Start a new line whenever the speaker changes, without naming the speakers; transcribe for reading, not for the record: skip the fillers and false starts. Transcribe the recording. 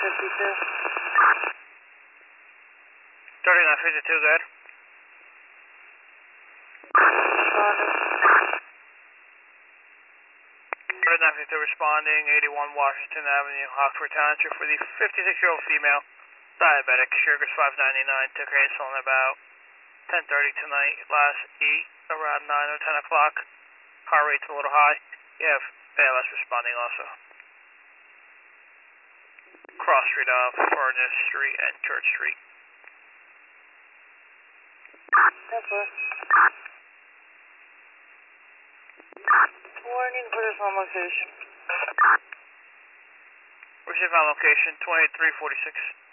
3952, good.
Responding.
3952 responding, 81 Washington Avenue, Oxford Township, for the 56-year-old female, diabetic, sugars 599, took her insulin about 10:30 tonight, last ate around 9 or 10 o'clock. Heart rate's a little high. You have ALS responding also. Cross Street off Furnace Street and Church Street.
Warning for this on location.
Receive on location 2346.